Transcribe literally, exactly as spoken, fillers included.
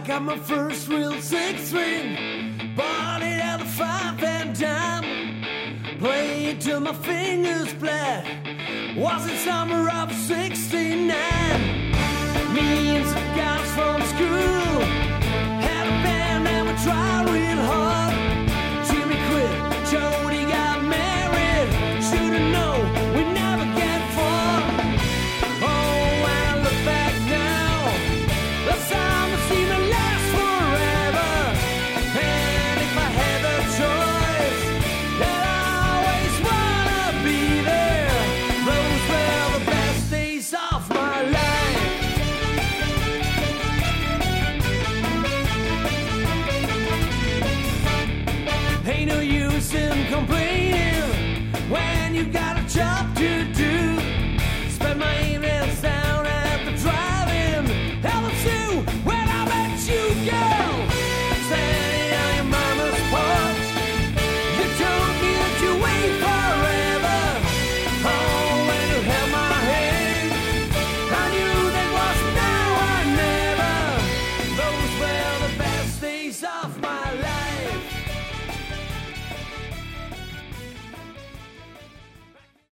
got my first real six string, bought it at the five and dime, played till my fingers bled. Was it summer of sixty-nine? Me and some guys from school